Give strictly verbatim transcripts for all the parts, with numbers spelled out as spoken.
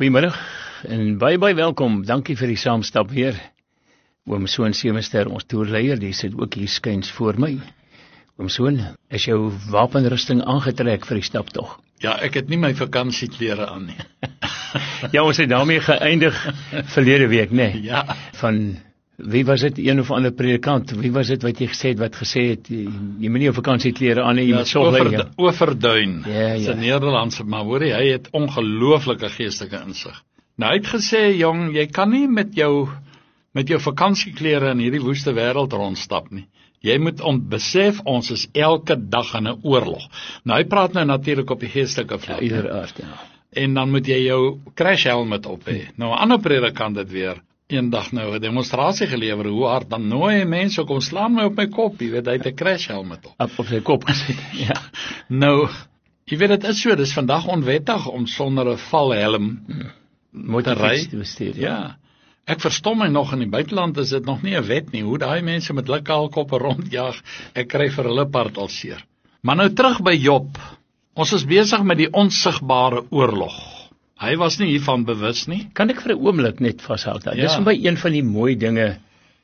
Goeiemiddag en baie baie welkom. Dankie vir die saamstap weer. Oom Soon Seemester, ons toerleier, die sit ook hier skuins voor my. Oom Soon, is jou wapenrusting aangetrek vir die staptog? Ja, ek het nie my vakansieklere aan nie. Ja, ons het daarmee geëindig verlede week, né? Nee? Ja. Van, wie was dit, een of ander predikant, wie was dit wat jy gesê het, wat gesê het, jy, jy moet nie jou vakansieklere aan nie, jy Ja, moet sorg lei. Overdu Overduin, Ja, is ja. een Nederlandse, maar hoor jy, hy het ongelooflike geestelike insig. Nou, hy het gesê, jong, jy kan nie met jou, met jou vakansieklere in hierdie woeste wêreld rondstap nie. Jy moet ontbesef, ons is elke dag in 'n oorlog. Nou, hy praat nou natuurlik op die geestelike vlak. Ja, ieder aard, ja. En dan moet jy jou crash helmet op hê. Nou, 'n ander predikant het weer eendag nou 'n demonstrasie gelewer, hoe hard, dan nooi mense, kom slaan my op my kop, jy weet, hy het 'n crash helmet op. Op, op sy kop gesit, ja. Nou, jy weet, dit is so, dit is vandag onwettig om sonder 'n valhelm Moet te ry. te bestuur, ja. Ja, ek verstom my nog, in die buiteland is dit nog nie 'n wet nie, hoe daai mense met likaalkoppe rondjag, ek kry vir hulle part al seer. Maar nou terug by Job, ons is besig met die onsigbare oorlog. Hy was nie hiervan bewus nie. Kan ek vir 'n oomblik net vashou? Ja. Dis Ja. vir my een van die mooi dinge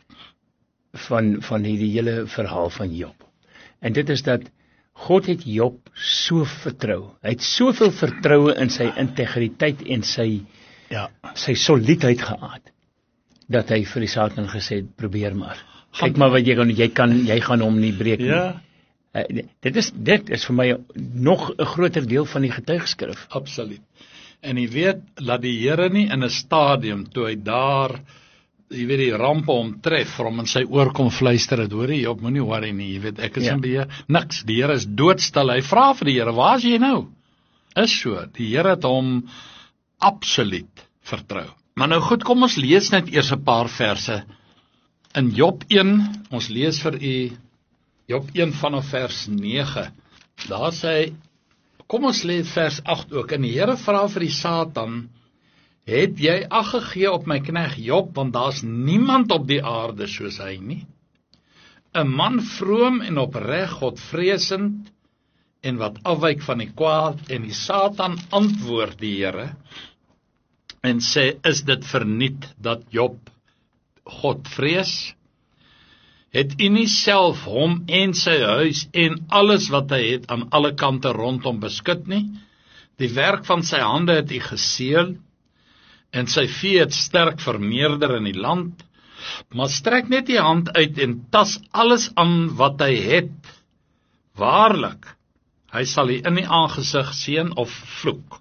van van hierdie hele verhaal van Job. En dit is dat God het Job so vertrou. Hy het soveel vertroue in sy integriteit en sy Ja. sy soliedheid gehad dat hy vir die Satan gesê het, probeer maar. Kyk maar wat jy kan jy kan jy gaan hom nie breek nie. Ja, Uh, dit is dit is vir my nog 'n groter deel van die getuigskrif. absoluut. En jy weet, laat die Here nie in 'n stadium, toe hy daar, jy weet, die rampe omtref, vir hom in sy oor kom fluister het, hoor jy, Job, moenie worry nie, jy weet, ek is Ja. in beheer, niks, die Here is doodstil, hy vra vir die Here, waar is jy nou? Is so, die Here het hom absoluut vertrou. Maar nou goed, kom ons lees net eers 'n paar verse. In Job een, ons lees vir u Job een vanaf vers nege. Daar sê hy, kom ons lees vers agt ook. En die Here vra vir die Satan, het jy ag gegee op my knegt Job, want daar's niemand op die aarde soos hy nie. 'n Man vroom en opreg, Godvreesend, en wat afwyk van die kwaad. En die Satan antwoord die Here en sê, is dit verniet dat Job God vrees? Het u nie self hom en sy huis en alles wat hy het aan alle kante rondom beskud nie? Die werk van sy hande het u geseël, en sy vee het sterk vermeerder in die land. Maar strek net die hand uit en tas alles aan wat hy het. Waarlik, hy sal u in die aangesig seën of vloek.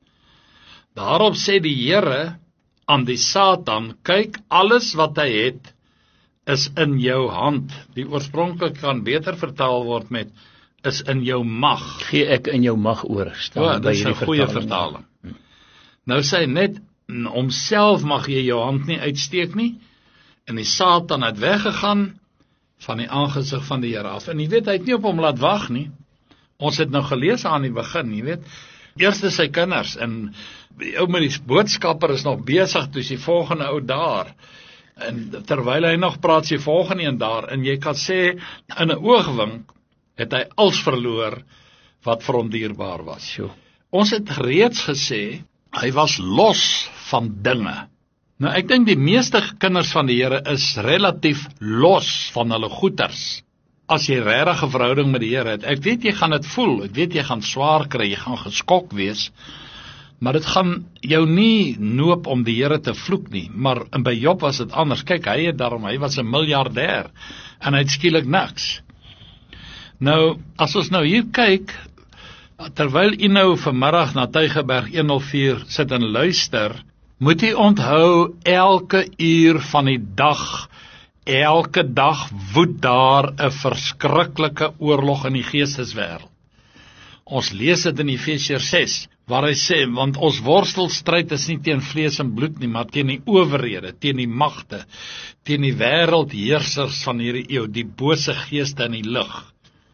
Daarop sê die Here aan die Satan, kyk, alles wat hy het, is in jou hand. Die oorspronklik kan beter vertaal word met, is in jou mag. Gee ek in jou mag oor, staan Ja, by dit is 'n hierdie goeie vertaling. vertaling. Nou sê hy net, homself mag jy jou hand nie uitsteek nie, en die Satan het weggegaan van die aangesig van die Here af. En jy weet, hy het nie op hom laat wag nie. Ons het nou gelees aan die begin, jy weet, eerste sy kinders, en die ou met die boodskapper is nog besig, toe is die volgende ou daar. En terwyl hy nog praat, sy volgende een daar, en jy kan sê, in 'n oogwink, het hy alles verloor, wat vir hom dierbaar was. Sjoe. Ons het reeds gesê, hy was los van dinge. Nou, ek dink die meeste kinders van die Here is relatief los van hulle goeders. As jy regtig 'n verhouding met die Here het, ek weet jy gaan dit voel, ek weet jy gaan swaar kry, jy gaan geskok wees, maar dit gaan jou nie noop om die Here te vloek nie. Maar by Job was dit anders. Kyk, hy het daarom, hy was 'n miljardêr, en hy het skielik niks. Nou, as ons nou hier kyk, terwyl u nou vanmiddag na Tygerberg honderd vier sit en luister, moet u onthou, elke uur van die dag, elke dag woed daar 'n verskriklike oorlog in die geesteswêreld. Ons lees dit in Efesiërs ses, waar hy sê, want ons worstelstryd is nie teen vlees en bloed nie, maar teen die owerhede, teen die magte, teen die wêreldheersers van hierdie eeu, die bose geeste in die lig.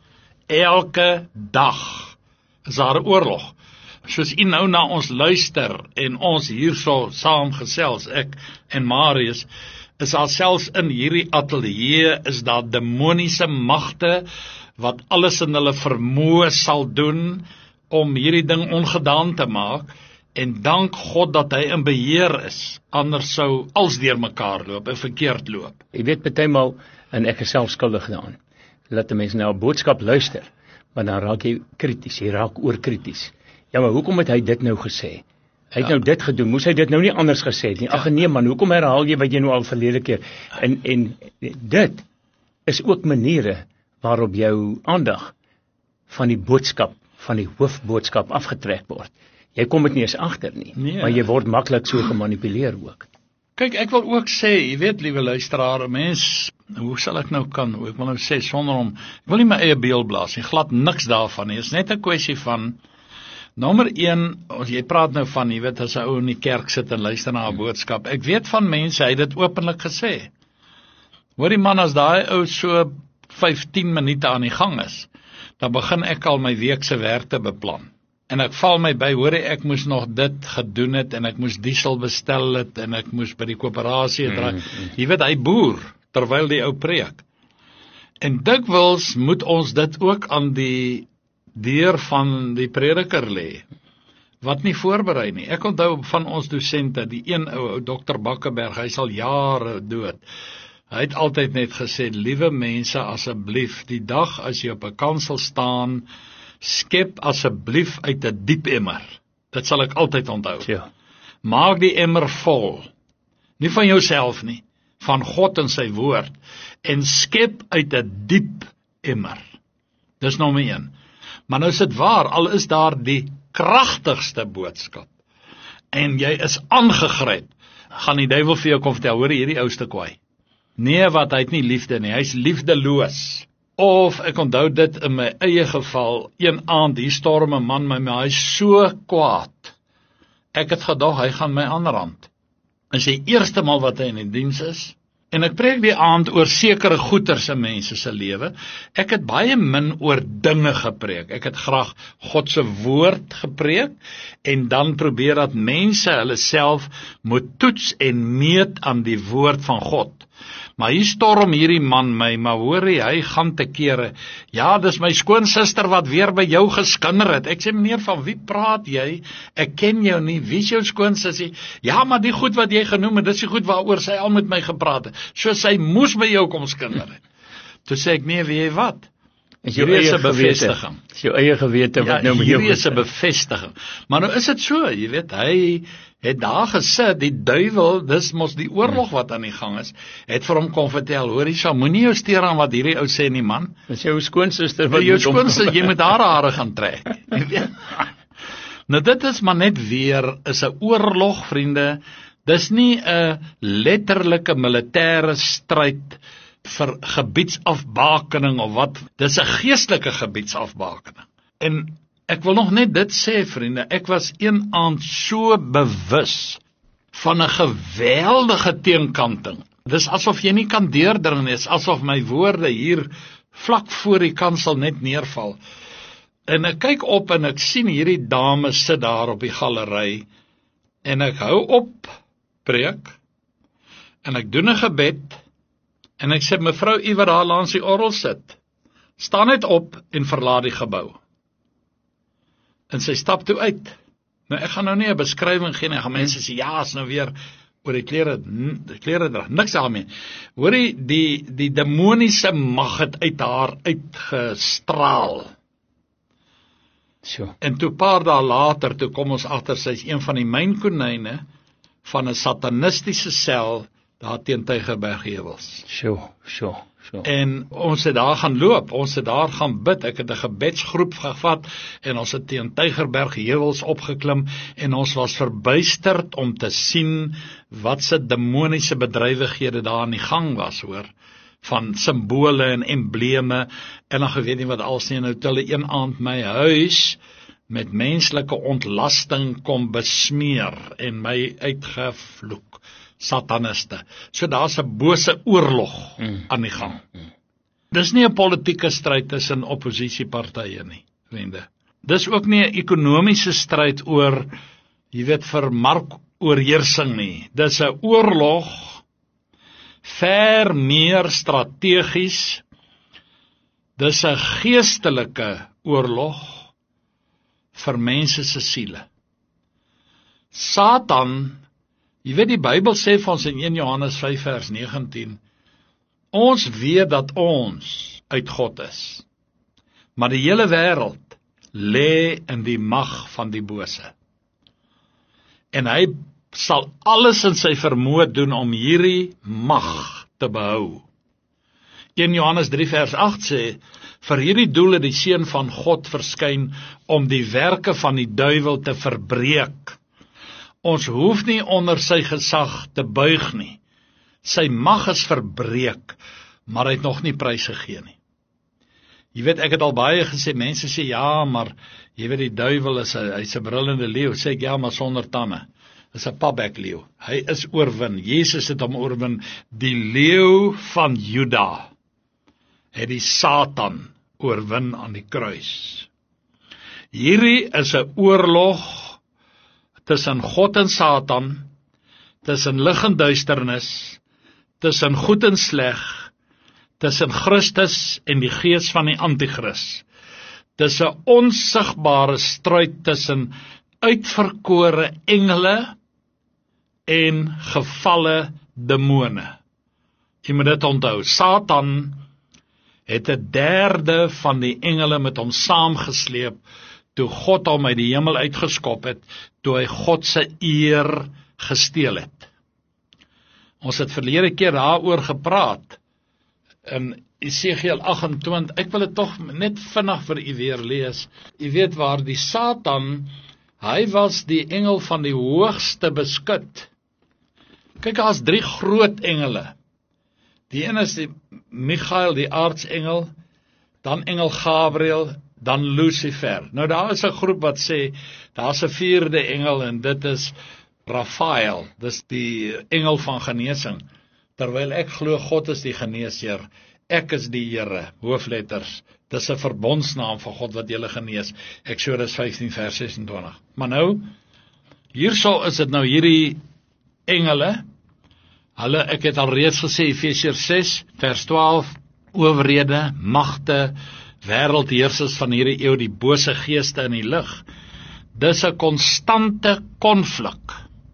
Elke dag is daar 'n oorlog. Soos u nou na ons luister en ons hierso saam gesels, ek en Marius, is daar selfs in hierdie ateljee is daar demoniese magte wat alles in hulle vermoë sal doen om hierdie ding ongedaan te maak, En dank God dat hy in beheer is, anders sou alles deur mekaar loop en verkeerd loop. Jy weet partymal, en ek is self skuldig daaraan, laat 'n mens nou 'n boodskap luister, maar dan raak jy krities, jy raak oorkrities. Ja, maar hoekom het hy dit nou gesê? Hy het ja. nou dit gedoen, moes hy dit nou nie anders gesê het nie? Ag nee man, hoekom herhaal jy wat jy nou al verlede keer? En en dit is ook maniere waarop jou aandag van die boodskap, van die hoofboodskap afgetrek word. Jy kom dit nie eens agter nie, nee. Maar jy word maklik so gemanipuleer ook. Kyk, ek wil ook sê, jy weet, liewe luisteraar, mens, hoe sal ek nou kan, ek wil nou sê, sonder om, ek wil nie my eie beeld blaas nie, glad niks daarvan nie, is net 'n kwessie van, nommer een, as jy praat nou van, jy weet, as 'n ou in die kerk sit en luister na 'n boodskap, ek weet van mense, hy het dit openlik gesê, hoor die man, as daai ou so vyftien minute aan die gang is, dan begin ek al my weekse werk te beplan. En ek val my by, hoor ek moes nog dit gedoen het, en ek moes diesel bestel het, en ek moes by die koöperasie draai. Mm, mm. Jy weet, hy boer, terwyl die ou preek. En dikwels moet ons dit ook aan die deur van die prediker lê, wat nie voorberei nie. Ek onthou van ons dosente, die een ou, ou dokter Bakkeberg, hy is al jare dood. Hy het altyd net gesê, liewe mense, asseblief, die dag as jy op 'n kansel staan, skep asseblief uit 'n diep emmer. Dit sal ek altyd onthou. Ja. Maak die emmer vol. Nie van jouself nie, van God en sy woord. En skep uit 'n diep emmer. Dis nommer een. Maar nou is dit waar, al is daar die kragtigste boodskap, en jy is aangegryp, gaan die duiwel vir jou kom vertel, hoor hierdie ouste kwaai. Nee, wat, hy het nie liefde nie, hy is liefdeloos. Of, ek onthou dit in my eie geval, een aand, hier storm 'n man my, maar hy is so kwaad. Ek het gedag, hy gaan my aanrand. En sy eerste maal wat hy in die diens is, en ek preek die aand oor sekere goeters in mense se lewe. Ek het baie min oor dinge gepreek. Ek het graag God se woord gepreek, en dan probeer dat mense hulle self moet toets en meet aan die woord van God. Maar hier storm hierdie man my, maar hoor hy, hy gaan te kere, ja, dis my skoonsister wat weer by jou geskinder het. Ek sê, meneer, van wie praat jy? Ek ken jou nie, wie is jou skoonsissie? Ja, maar die goed wat jy genoem het, dis die goed waaroor sy al met my gepraat het, so sy moes by jou kom skinder het. Toe sê ek, nee, weet jy wat? Hierdie is 'n bevestiging. Is jou eie gewete wat nou met jou. Hierdie is 'n bevestiging. Maar nou is dit so, jy weet, hy het daar gesit, die duiwel, dis mos die oorlog wat aan die gang is, het vir hom kom vertel, hoor Isa, moenie jou steur aan wat hierdie ou sê nie, man. Dis jou skoonsister wat jou skoonsister, jy moet haar hare gaan trek. Jy weet. Nou dit is maar net weer, is 'n oorlog, vriende. Dis nie 'n letterlike militêre stryd vir gebiedsafbakening of wat, dis 'n geestelike gebiedsafbakening. En ek wil nog net dit sê, vriende, ek was een aand so bewus van 'n geweldige teenkanting. Dis asof jy nie kan deurdring nie, asof my woorde hier vlak voor die kansel net neerval. En ek kyk op en ek sien hierdie dame sit daar op die galery, en ek hou op preek, en ek doen 'n gebed, en ek sê, mevrou, u wat daar langs die orgel sit, staan net op en verlaat die gebou. En sy stap toe uit. Nou, ek gaan nou nie 'n beskrywing gee nie, gaan mense sê, ja, is nou weer oor die klere, die klere dra, niks daarmee. Hoor jy, die, die demoniese mag het uit haar uitgestraal. So. En toe paar dae later, toe kom ons agter, sy is een van die mynkonijne van 'n satanistiese sel, daar teen Tygerbergheuwels. So, so, so. En ons het daar gaan loop, ons het daar gaan bid, ek het 'n gebedsgroep gevat, en ons het teen Tygerbergheuwels opgeklim, en ons was verbuisterd om te sien, wat se demoniese bedrywighede daar aan die gang was, hoor, van simbole en embleme, en dan geweet nie wat als nie, nou het hulle een aand my huis, met menslike ontlasting kom besmeer, en my uitgevloek. Sataniste. So daar's 'n bose oorlog mm. aan die gang. Mm. Dis nie 'n politieke stryd tussen oppositiepartye nie, vriende. Dis ook nie 'n ekonomiese stryd oor, jy weet, vir markoorheersing nie. Dis 'n oorlog, ver meer strategies. Dis 'n geestelike oorlog vir mense se siele. Satan, jy weet die Bybel sê vir ons in Eerste Johannes vyf vers negentien, ons weet dat ons uit God is, maar die hele wêreld lê in die mag van die bose. En hy sal alles in sy vermoë doen om hierdie mag te behou. Eerste Johannes drie vers agt sê, vir hierdie doel het die Seun van God verskyn om die werke van die duiwel te verbreek. Ons hoef nie onder sy gesag te buig nie. Sy mag is verbreek, maar hy het nog nie prys gegee nie. Jy weet, ek het al baie gesê, mense sê, ja, maar jy weet, die duiwel is 'n hy's 'n brullende leeu. Sê ek, ja, maar sonder tande. Is 'n pabek leeu. Hy is oorwin. Jesus het hom oorwin. Die leeu van Juda het die Satan oorwin aan die kruis. Hierdie is 'n oorlog tussen God en Satan, tussen lig en duisternis, tussen goed en sleg, tussen Christus en die gees van die Antichrist. Dis 'n onsigbare stryd tussen uitverkore engele en gevalle demone. Jy moet dit onthou, Satan het 'n derde van die engele met hom saamgesleep, toe God hom uit die hemel uitgeskop het, toe hy God se eer gesteel het. Ons het verlede keer daaroor gepraat, in Esegiel agt en twintig, ek wil dit tog net vinnig vir u weer lees. U weet waar die Satan, hy was die engel van die hoogste beskut. Kyk, daar is drie groot engele. Die een is die Michael, die aartsengel, dan engel Gabriel, dan Lucifer. Nou daar is 'n groep wat sê, daar is 'n vierde engel en dit is Raphael, dis die engel van genesing. Terwyl ek glo God is die geneesheer, ek is die Here, hoofletters. Dis 'n verbondsnaam van God wat julle genees. Eksodus vyftien vers ses en twintig. Maar nou, hierso is dit nou hierdie engele. Hulle, ek het al reeds gesê, Efesiërs ses vers twaalf, owerhede, magte, wêreldheersers van hierdie eeu, die bose geeste in die lig. Dis 'n konstante konflik.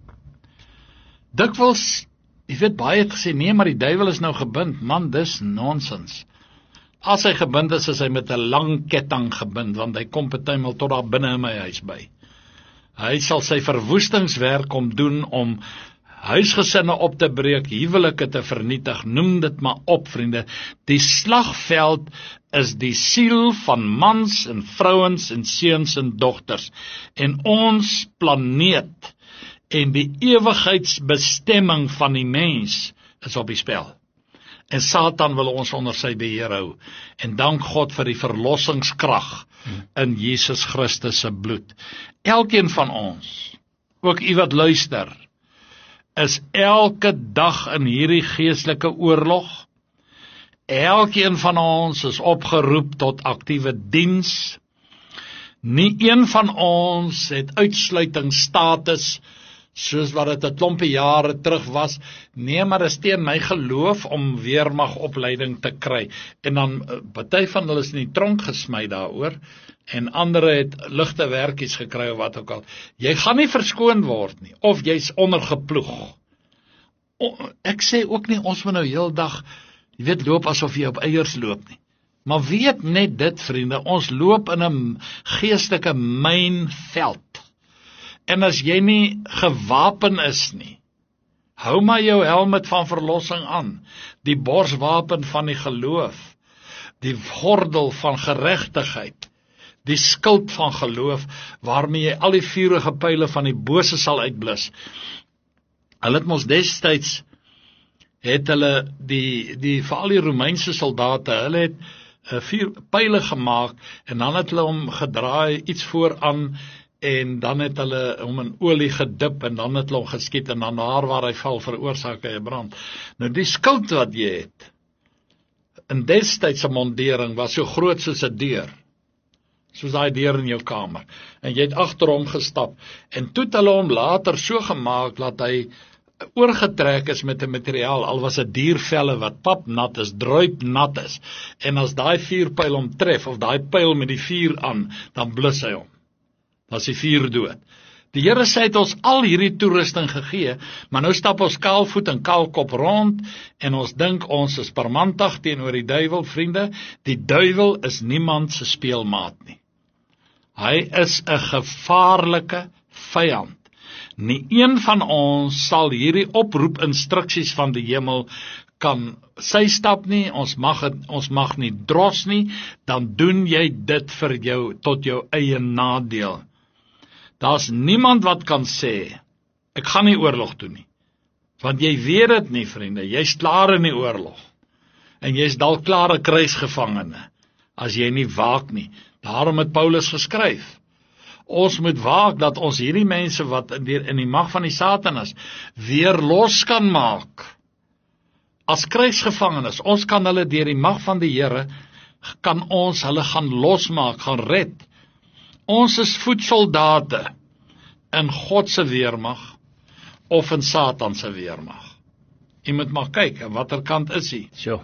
Dikwels, jy weet, baie het gesê, nee, maar die duiwel is nou gebind. Man, dis nonsens. As hy gebind is, is hy met 'n lang ketting gebind, want hy kom partymal tot daar binne in my huis by. Hy sal sy verwoestingswerk kom doen om huisgesinne op te breek, huwelike te vernietig, noem dit maar op, vriende. Die slagveld is die siel van mans en vrouens en seuns en dogters. En ons planeet en die ewigheidsbestemming van die mens is op die spel. En Satan wil ons onder sy beheer hou. En dank God vir die verlossingskrag in Jesus Christus se bloed. Elkeen van ons, ook u wat luister, is elke dag in hierdie geestelike oorlog. Elkeen van ons is opgeroep tot aktiewe diens. Nie een van ons het uitsluitingsstatus, soos wat dit 'n klompie jare terug was. Nee, maar dit is teen my geloof om weermagopleiding te kry. En dan, party van hulle is in die tronk gesmy daaroor, en ander het ligte werkies gekry of wat ook al. Jy gaan nie verskoon word nie, of jy's ondergeploeg. O, ek sê ook nie, ons moet nou heel dag, jy weet, loop asof jy op eiers loop nie. Maar weet net dit, vriende, ons loop in 'n geestelike mynveld. En as jy nie gewapen is nie, hou maar jou helmet van verlossing aan, die borswapen van die geloof, die gordel van geregtigheid, die skild van geloof, waarmee jy al die vurige pyle van die bose sal uitblus. Hulle het mos destyds, het hulle, die, die, veral die Romeinse soldate, hulle het uh, vier pyle gemaak, en dan het hulle hom gedraai, iets vooraan, en dan het hulle hom in olie gedip, en dan het hulle hom geskiet, en dan daar waar hy val, veroorsaak hy 'n brand. Nou die skild wat jy het, in destydse mondering, was so groot soos 'n deur, soos daai deur in jou kamer, en jy het agter hom gestap, en toe het hulle hom later so gemaak, dat hy oorgetrek is met 'n materiaal, al was 'n diervelle wat papnat is, druipnat is, en as daai vuurpyl hom tref, of daai pyl met die vuur aan, dan blus hy hom. Dan is die vuur dood. Die Here sê het ons al hierdie toerusting gegee, maar nou stap ons kaalvoet en kaalkop rond, en ons dink ons is parmantig teenoor die duiwel, vriende. Die duiwel is niemand se speelmaat nie. Hy is 'n gevaarlike vyand. Nie een van ons sal hierdie oproep instruksies van die hemel kan sy stap nie, ons mag het, ons mag nie dros nie, dan doen jy dit vir jou, tot jou eie nadeel. Daar's niemand wat kan sê, ek gaan nie oorlog doen nie, want jy weet dit nie, vriende, jy's klaar in die oorlog, en jy's dalk klaar 'n kruisgevangene, as jy nie waak nie. Daarom het Paulus geskryf, ons moet waak dat ons hierdie mense wat in die, in die mag van die Satan is, weer los kan maak. As kruisgevangenes, ons kan hulle deur die mag van die Here, kan ons hulle gaan losmaak, gaan red. Ons is voetsoldate in God se weermag of in Satan se weermag. Jy moet maar kyk, aan watter kant is hy? So.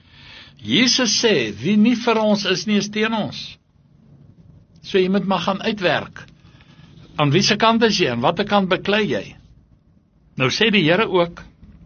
Jesus sê, wie nie vir ons is nie, is teen ons. So jy moet maar gaan uitwerk. Aan wie se kant is jy, en watter kant beklei jy? Nou sê die Here ook,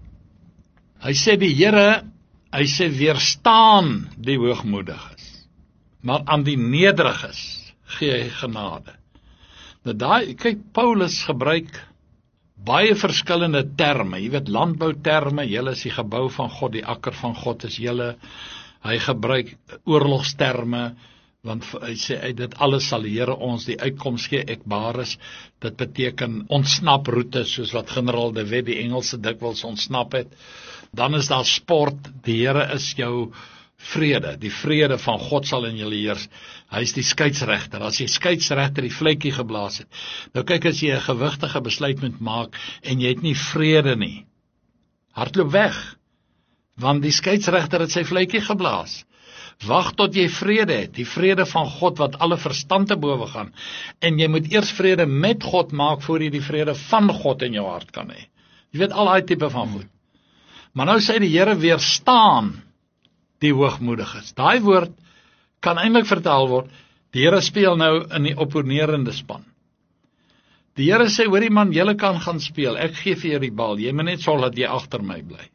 hy sê die Here, hy sê weerstaan die hoogmoediges, maar aan die nederiges gee hy genade. Nou daai, kyk, Paulus gebruik baie verskillende terme, jy weet, landbouterme, julle is die gebou van God, die akker van God is julle, hy gebruik oorlogsterme, want hy sê, uit dit alles sal die Here ons die uitkoms gee, ekbaris, dit beteken ontsnaproute, soos wat generaal de Wet die Engelse dikwels ontsnap het. Dan is daar sport, die Here is jou vrede, die vrede van God sal in julle heers. Hy is die skeidsregter, as die skeidsregter die vletjie geblaas het. Nou kyk, as jy 'n gewigtige besluit moet maak, en jy het nie vrede nie, hardloop weg, want die skeidsregter het sy vletjie geblaas. Wag tot jy vrede het, die vrede van God wat alle verstand te bowe gaan, en jy moet eers vrede met God maak, voor jy die vrede van God in jou hart kan hê. Jy weet al die tipe van goed. Maar nou sê die Here weerstaan die hoogmoediges. Daai woord kan eintlik vertaal word, die Here speel nou in die opponerende span. Die Here sê, hoorie man, julle kan gaan speel, ek gee vir jou die bal, jy moet net sorg dat jy agter my bly.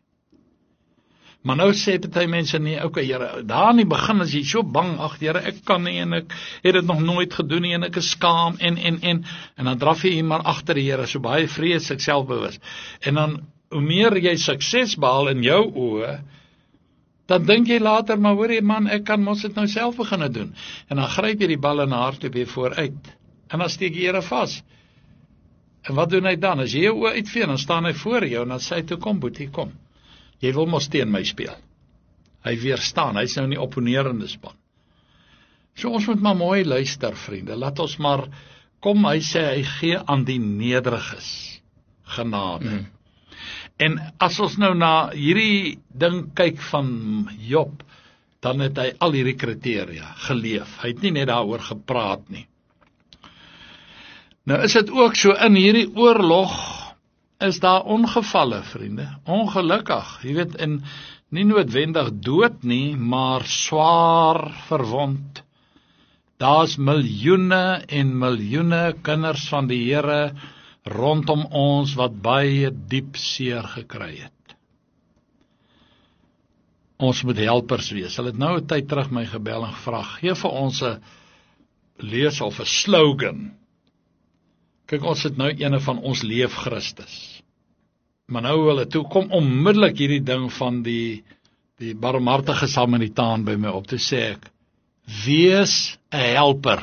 Maar nou sê party mense, nee, okay, Here, daar in die begin is jy so bang, ag Here, ek kan nie, en ek het dit nog nooit gedoen nie, en ek is skaam, en, en, en, en dan draf jy maar agter die Here, so baie vrees, ek selfbewus. En dan, hoe meer jy sukses behaal in jou oë, dan dink jy later, maar hoor jy man, ek kan mos dit nou self begin doen. En dan gryp jy die bal in hardloop weer vooruit. En dan steek die Here vas. En wat doen hy dan? As jy jou oë uitvee, dan staan hy voor jou, en dan sê hy, toe kom boetie, kom. Jy wil mos teen my speel. Hy weerstaan, hy is nou in die opponerende span. So ons moet maar mooi luister, vriende. Laat ons maar, kom, hy sê, hy gee aan die nederiges genade. Mm. En as ons nou na hierdie ding kyk van Job, dan het hy al hierdie kriteria geleef. Hy het nie net daaroor gepraat nie. Nou is dit ook so, in hierdie oorlog is daar ongevalle, vriende. Ongelukkig, jy weet, en nie noodwendig dood nie, maar swaar verwond. Daar's miljoene en miljoene kinders van die Here rondom ons wat baie diep seer gekry het. Ons moet helpers wees. Hulle het nou 'n tyd terug my gebel en gevra, gee vir ons 'n lees of 'n slogan. Kyk, ons het nou ene van ons leef Christus. Maar nou hulle toe kom onmiddellik hierdie ding van die die barmhartige Samaritaan by my op te sê ek, wees 'n helper.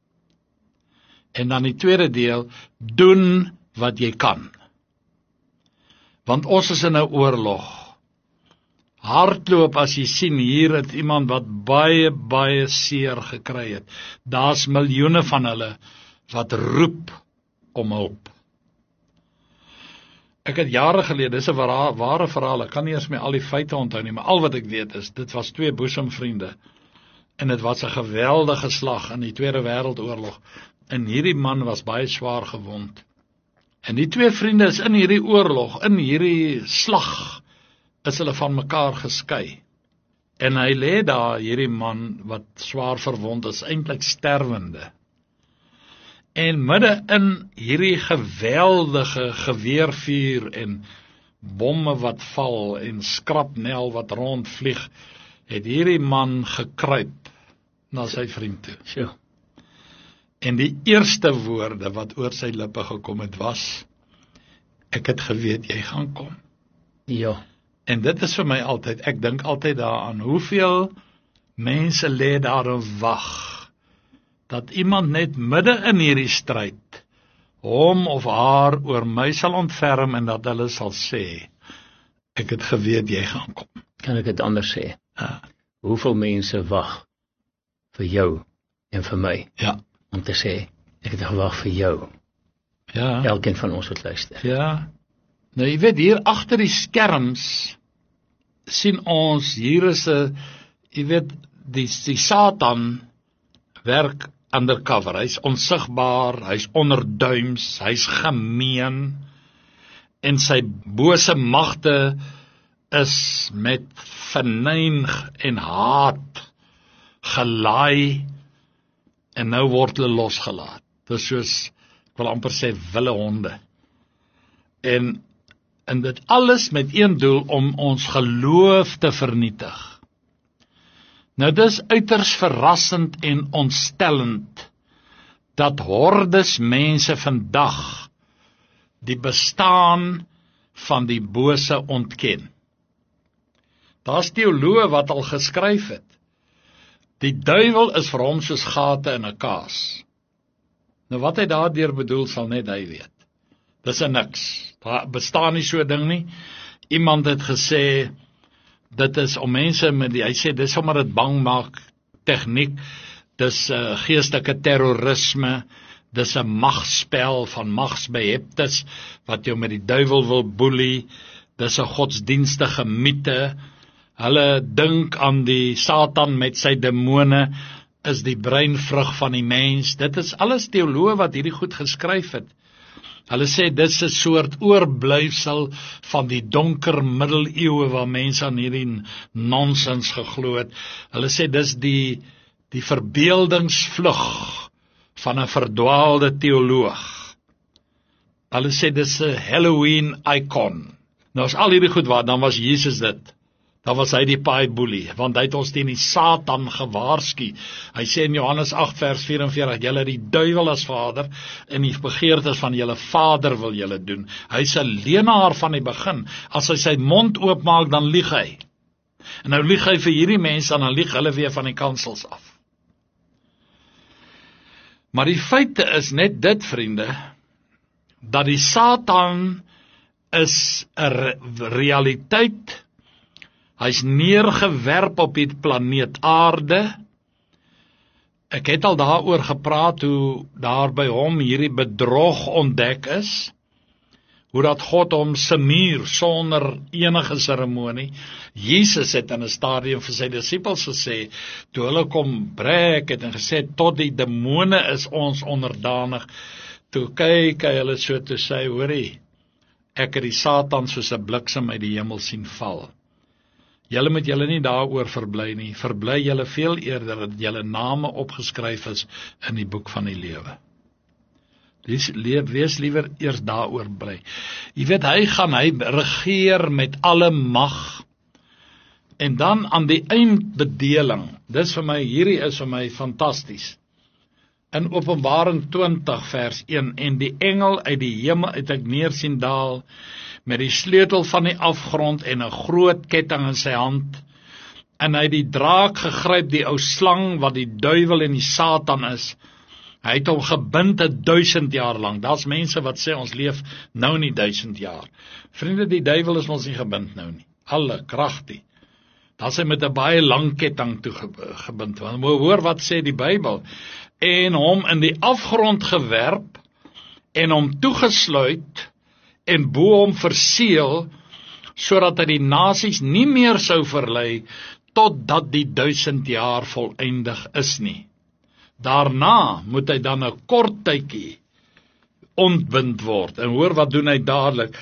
En dan die tweede deel, doen wat jy kan. Want ons is in 'n oorlog. Hardloop as jy sien, hier het iemand wat baie, baie seer gekry het. Daar's miljoene van hulle wat roep om hulp. Ek het jare gelede, dis 'n ware, ware verhaal, ek kan nie eens my al die feite onthou nie, maar al wat ek weet is, dit was twee boesemvriende, en dit was 'n geweldige slag in die Tweede Wêreldoorlog, en hierdie man was baie swaar gewond. En die twee vriende is in hierdie oorlog, in hierdie slag, is hulle van mekaar geskei. En hy lê daar, hierdie man wat swaar verwond is, eintlik sterwende. En midde in hierdie geweldige geweervuur en bomme wat val en skrapnel wat rondvlieg, het hierdie man gekruip na sy vriend toe. Sjoe. En die eerste woorde wat oor sy lippe gekom het was, ek het geweet jy gaan kom. Ja. En dit is vir my altyd, ek dink altyd daaraan, hoeveel mense lê daar en wag, dat iemand net midde in hierdie stryd, hom of haar oor my sal ontferm en dat hulle sal sê, ek het geweet jy gaan kom. Kan ek dit anders sê? Ja. Hoeveel mense wag vir jou en vir my, Ja. om te sê, ek het gewag vir jou, Ja. elkeen van ons wat luister. Ja. Nou jy weet, hier agter die skerms sien ons, hier is 'n, jy weet, die, die Satan werk undercover, hy's onsigbaar, hy's onderduims, hy's gemeen, en sy bose magte is met venyn en haat gelaai, en nou word hulle losgelaat. Dis soos, ek wil amper sê, wille honde. En, en dit alles met een doel, om ons geloof te vernietig. Nou dis uiters verrassend en ontstellend, dat hordes mense vandag die bestaan van die bose ontken. Daar's teoloë wat al geskryf het, die duiwel is vir hom soos gate in 'n kaas. Nou wat hy daardeur bedoel, sal net hy weet. Dis 'n niks, daar bestaan nie so 'n ding nie. Iemand het gesê, dit is om mense met die, hy sê, dis sommer dit bang maak tegniek, dis uh, geestelike terrorisme, dis 'n magspel van magsbeheptes, wat jou met die duiwel wil boelie, dis 'n godsdienstige mite, hulle dink aan die Satan met sy demone, is die breinvrug van die mens, dit is alles teoloë wat hierdie goed geskryf het. Hulle sê, dit is 'n soort oorblyfsel van die donker middeleeue, waar mense aan hierdie nonsens geglo het. Hulle sê, dis die, die verbeeldingsvlug van 'n verdwaalde teoloog. Hulle sê, dis 'n Halloween icon. Nou as al hierdie goed waar, dan was Jesus dit. Dan was hy die paaiboelie, want hy het ons teen die Satan gewaarsku. Hy sê in Johannes agt vers vyf en veertig, julle die duiwel as vader, en die begeertes van julle vader wil julle doen. Hy's 'n leienaar van die begin. As hy sy mond oopmaak, dan lieg hy. En nou lieg hy vir hierdie mense, en dan lieg hulle weer van die kansels af. Maar die feite is net dit, vriende, dat die Satan is 'n realiteit. Hy's neergewerp op die planeet Aarde. Ek het al daaroor gepraat, hoe daar by hom hierdie bedrog ontdek is, hoe dat God hom smeer sonder enige seremonie. Jesus het in 'n stadium vir sy disippels gesê, toe hulle kom breek het en gesê, tot die demone is ons onderdanig, toe kyk hy hulle so, toe sê, hoorie, ek het die Satan soos 'n bliksem uit die hemel sien val. Julle moet julle nie daaroor verbly nie, verbly julle veel eerder dat julle name opgeskryf is in die boek van die lewe. Wees, wees liewer eers daaroor bly. Jy weet, hy gaan, hy regeer met alle mag, en dan aan die eindbedeling, dis vir my, hierdie is vir my fantasties, in Openbaring twintig vers een, en die engel uit die hemel het ek neer sien daal, met die sleutel van die afgrond en 'n groot ketting in sy hand, en hy het die draak gegryp, die ou slang, wat die duiwel en die Satan is. Hy het hom gebind 'n duisend jaar lang. Daar's mense wat sê, ons leef nou nie duisend jaar. Vriende, die duiwel is ons nie gebind nou nie. Alle kragtig. Dat hy met 'n baie lang ketting toe gebind. Want hoor wat sê die Bybel. En hom in die afgrond gewerp, en hom toegesluit, en bo hom verseël, sodat hy die nasies nie meer sou verlei, totdat die duisend jaar voleindig is nie. Daarna moet hy dan 'n kort tydjie ontbind word, en hoor wat doen hy dadelik,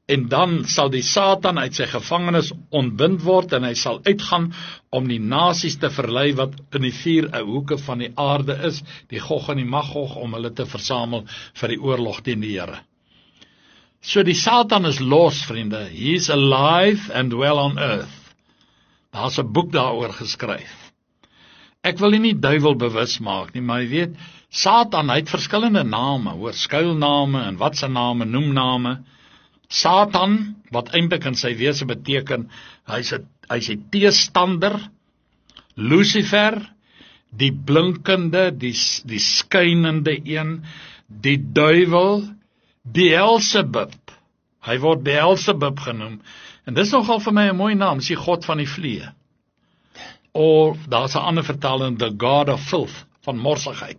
En dan sal die Satan uit sy gevangenis ontbind word en hy sal uitgaan om die nasies te verlei wat in die vier hoeke van die aarde is, die Gog en die Magog, om hulle te versamel vir die oorlog teen die Here. So die Satan is los, vriende. He is alive and well on earth. Daar's 'n boek daaroor geskryf. Ek wil nie die duiwel bewus maak nie, maar jy weet, Satan, hy het verskillende name, hoor, skuilname en wat se name, noemname. Satan, wat eintlik in sy wese beteken, hy's 'n hy's 'n teestander. Lucifer, die blinkende, die die skynende een, die duiwel, Beelzebub. Hy word Beelzebub genoem. En dis nogal vir my 'n mooi naam, dis die god van die vlee. Of daar's 'n ander vertaling, the god of filth, van morsigheid.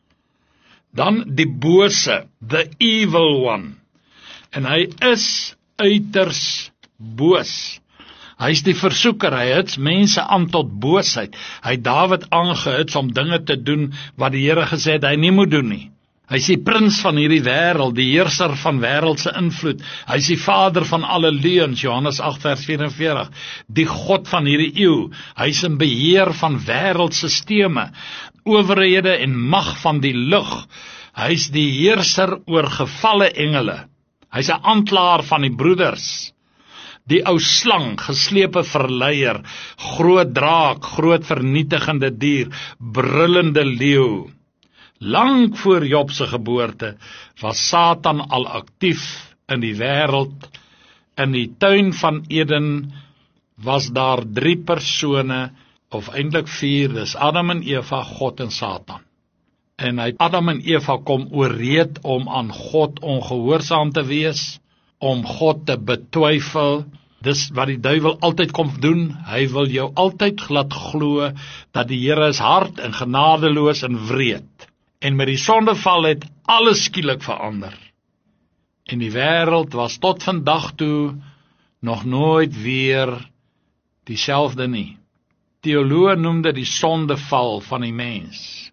Dan die bose, the evil one. En hy is uiters boos. Hy is die versoeker, hy hits mense aan tot boosheid. Hy het Dawid aangehits om dinge te doen wat die Here gesê het hy nie moet doen nie. Hy is die prins van hierdie wêreld, die heerser van wêreldse invloed. Hy is die vader van alle leuns, Johannes agt vers vyf en veertig. Die god van hierdie eeu. Hy is in beheer van wêreldstelsels, owerhede en mag van die lug. Hy is die heerser oor gevalle engele. Hy is 'n aanklaer van die broeders. Die ou slang, geslepe verleier, groot draak, groot vernietigende dier, brullende leeu. Lang voor Job se geboorte was Satan al aktief in die wêreld. In die tuin van Eden was daar drie persone, of eintlik vier, dis Adam en Eva, God en Satan. En hy Adam en Eva kom ooreed om aan God ongehoorsaam te wees, om God te betwyfel. Dis wat die duiwel altyd kom doen. Hy wil jou altyd laat glo dat die Here is hard en genadeloos en wreed. En met die sondeval het alles skielik verander. En die wêreld was tot vandag toe nog nooit weer dieselfde nie. Teoloë noem dit die sondeval van die mens.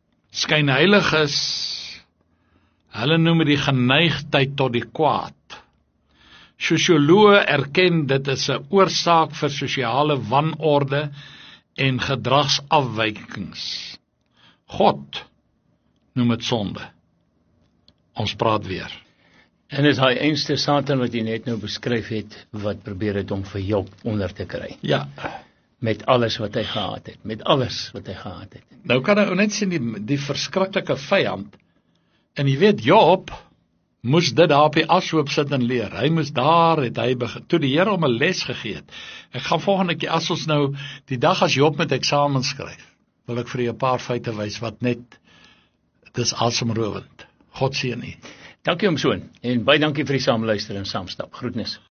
Skynheiliges, hulle noem dit die geneigtheid tot die kwaad. Sosioloë erken dit is 'n oorsaak vir sosiale wanorde en gedragsafwykings. God noem dit sonde. Ons praat weer. En is hy eenste Satan wat jy net nou beskryf het, wat probeer het om vir Job onder te kry. Ja. Met alles wat hy gehad het, met alles wat hy gehad het. Nou kan hy net sien die, die verskriklike vyand. En jy weet, Job moes dit daar op die ashoop sit en leer. Hy moes daar, het hy begin, toe die Here hom 'n les gegee het. Ek gaan volgende keer, as ons nou, die dag as Job met eksamen skryf, wil ek vir julle 'n paar feite wys, wat net, dis asemrowend. God seën u. Dankie oom Soon, en baie dankie vir die saamluister en saamstap. Groetnis.